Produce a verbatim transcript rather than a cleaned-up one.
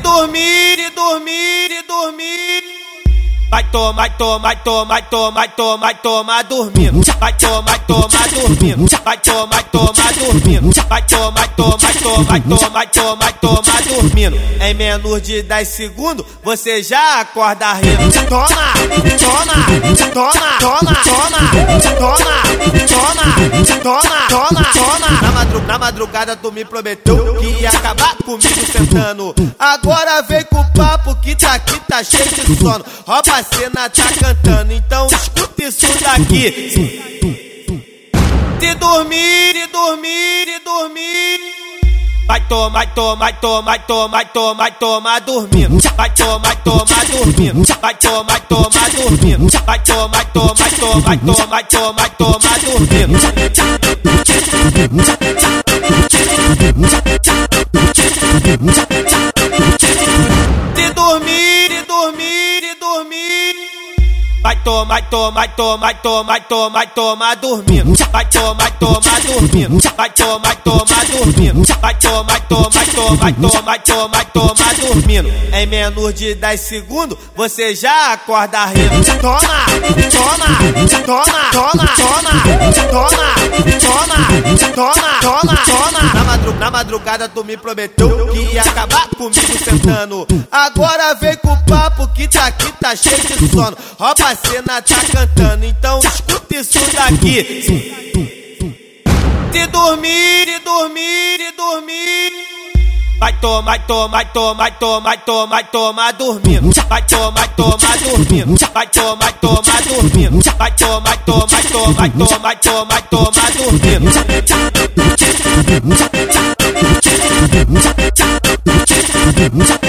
dormir, de dormir, de dormir. Vai tomar, tomar, tomar, tomar, tomar, tomar dormindo. Vai tomar, tomar dormindo. Vai tomar, tomar dormindo. Vai tomar, tomar, tomar, tomar, tomar, tomar dormindo. Em menos de dez segundos você já acorda rindo. Toma, toma, toma, toma, toma, toma, toma, toma, toma, toma. Na madrugada, na madrugada tu me prometeu que ia acabar comigo sentando. Agora vem com o papo que tá aqui, tá cheio de sono. Rouba a cena, tá cantando, então escuta isso daqui. De dormir, de dormir, de dormir. Vai tomar, tomar, tomar, tomar, tomar, tomar dormindo. Vai tomar, tomar dormindo. Vai tomar, tomar dormindo. Vai tomar, tomar, tomar, tomar, tomar, tomar dormindo. De dormir, de dormir, de dormir. Vai tomar, tomar, tomar, tomar, tomar, tomar dormindo. Vai tomar, tomar dormindo. Vai tomar, tomar dormindo. Vai tomar, tomar, tomar, tomar, tomar, tomar dormindo. Em menos de dez segundos você já acorda rindo. Toma, toma, toma, toma, toma, toma, toma, toma, toma. Na madrugada, na madrugada tu me prometeu que ia acabar comigo sentando. Agora vem com o papo que tá aqui, tá cheio de sono. Rouba a cena, tá cantando, então escuta isso daqui. De dormir, de dormir, de dormir. Vai tomar, tomar, tomar, tomar, tomar, tomar dormindo. Vai tomar, tomar dormindo. Vai tomar, tomar dormindo. Vai tomar, tomar, tomar, tomar, tomar, tomar dormindo.